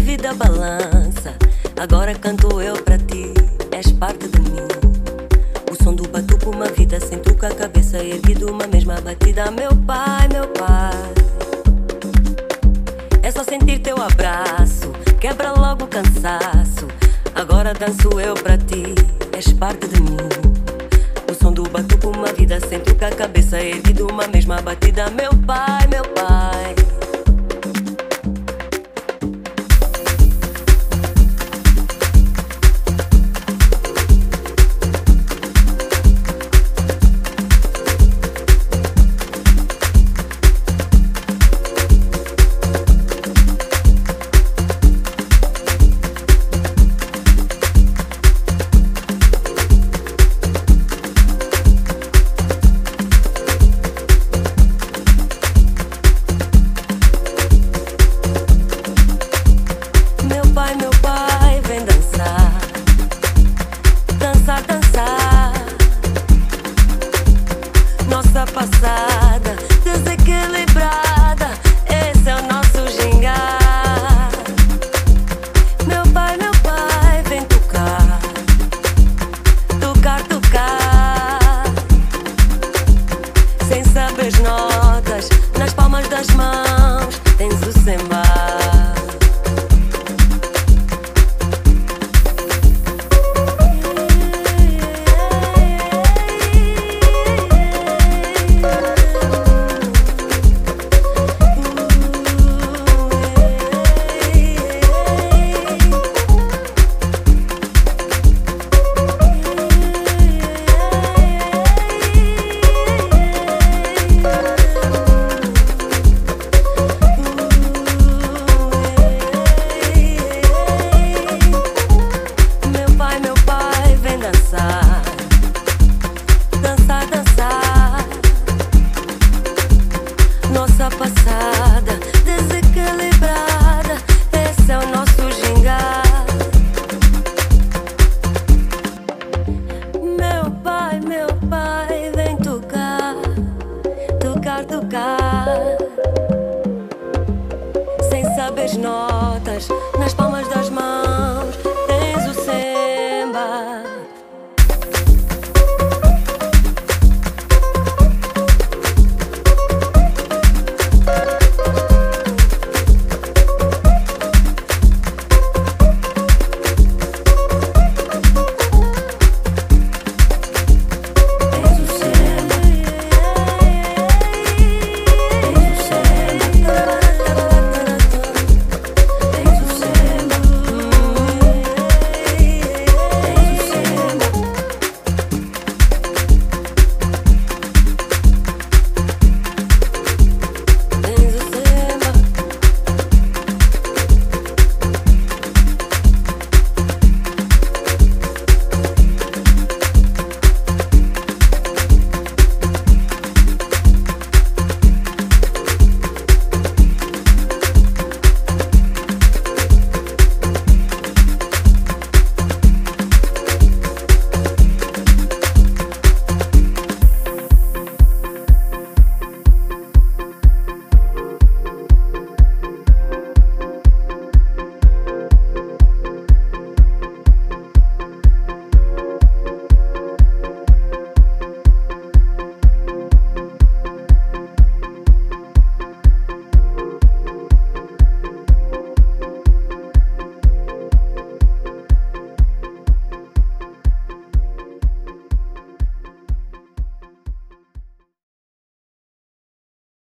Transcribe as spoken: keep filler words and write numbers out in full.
vida balança. Agora canto eu pra ti, és parte de mim. O som do batuque, uma vida sem truque, a cabeça erguida, uma mesma batida. Meu pai, meu pai, é só sentir teu abraço, quebra logo o cansaço. Agora danço eu pra ti, és parte de mim. O som do batuque, uma vida sem truque, a cabeça erguida, uma mesma batida. Meu pai, meu pai, passada, desequilibrada, esse é o nosso gingar. Meu pai, meu pai, vem tocar, tocar, tocar, sem saber as notas, nas palmas das mãos tens o sembar. Nossa passada, desequilibrada, esse é o nosso gingar. Meu pai, meu pai, vem tocar, tocar, tocar, sem saber as notas, nas palmas das mãos